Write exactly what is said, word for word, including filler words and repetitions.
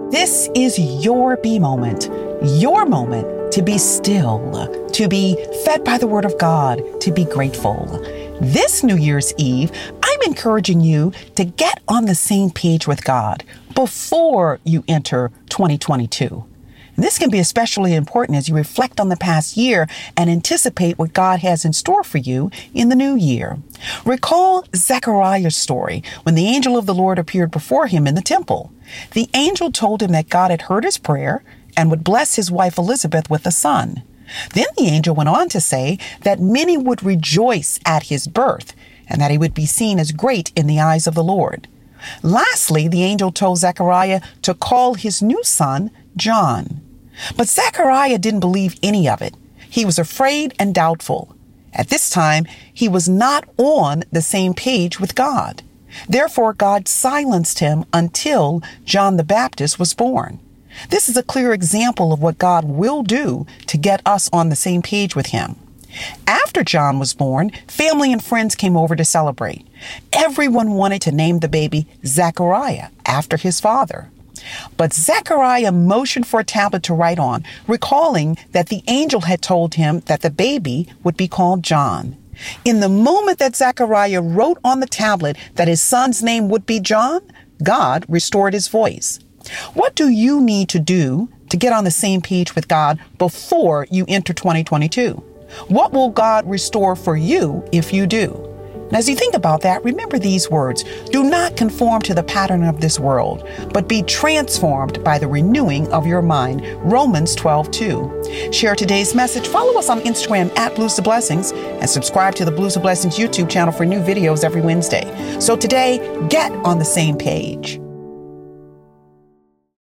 This is your be moment, your moment to be still, to be fed by the Word of God, to be grateful. This New Year's Eve, I'm encouraging you to get on the same page with God before you enter twenty twenty-two. This can be especially important as you reflect on the past year and anticipate what God has in store for you in the new year. Recall Zechariah's story when the angel of the Lord appeared before him in the temple. The angel told him that God had heard his prayer and would bless his wife Elizabeth with a son. Then the angel went on to say that many would rejoice at his birth and that he would be seen as great in the eyes of the Lord. Lastly, the angel told Zechariah to call his new son John. But Zechariah didn't believe any of it. He was afraid and doubtful. At this time, he was not on the same page with God. Therefore, God silenced him until John the Baptist was born. This is a clear example of what God will do to get us on the same page with him. After John was born, family and friends came over to celebrate. Everyone wanted to name the baby Zechariah after his father. But Zechariah motioned for a tablet to write on, recalling that the angel had told him that the baby would be called John. In the moment that Zechariah wrote on the tablet that his son's name would be John, God restored his voice. What do you need to do to get on the same page with God before you enter twenty twenty-two? What will God restore for you if you do? And as you think about that, remember these words. Do not conform to the pattern of this world, but be transformed by the renewing of your mind. Romans twelve two. Share today's message. Follow us on Instagram at Blues to Blessings and subscribe to the Blues to Blessings YouTube channel for new videos every Wednesday. So today, get on the same page.